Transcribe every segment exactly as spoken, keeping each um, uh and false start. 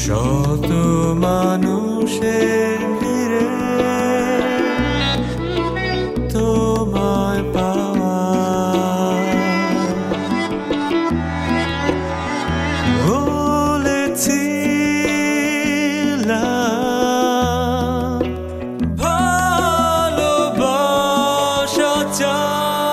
শত মানুষের ভিড়ে তোমায় পাওয়া বলেছিলাম ভালোবাসা চাই।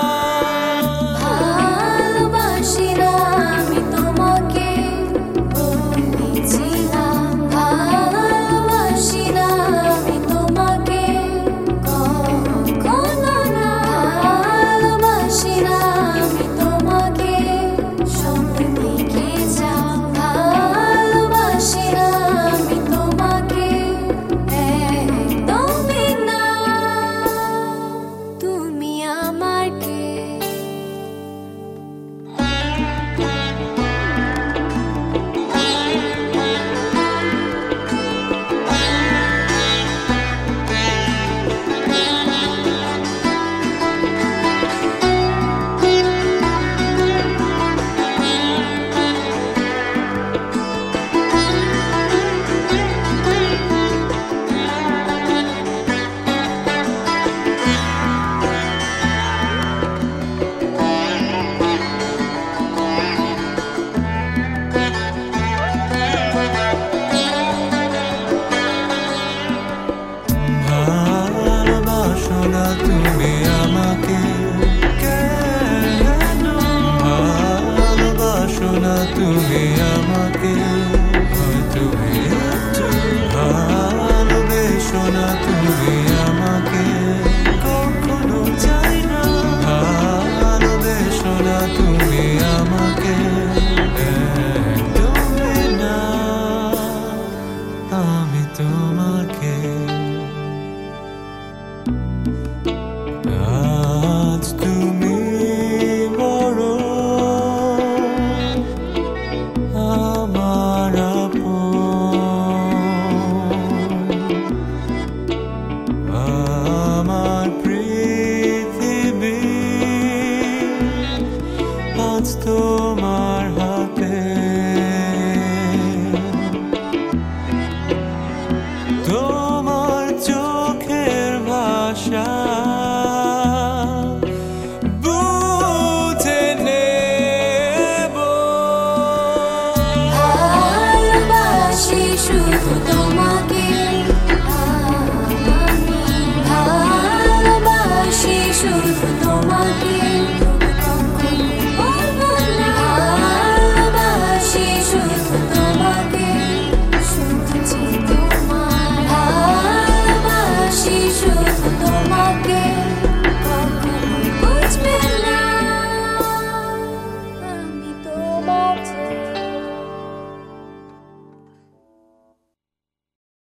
তুমি আমাকে কেন ভালোবাসো না? তুমি আমাকে হয়তো একটু ভালোবেসো না? তুমি আমাকে কখনো চাই না ভালোবেসো না? তুমি আমাকে একদমই না। আমি তোমাকে আজ তুমি বড় আমার আমার পৃথিবী আজ তোমার হাতে। তোমার চোখের ভাষা শুধু তোমাকে আমি ভালোবাসি, শুধু তোমাকে।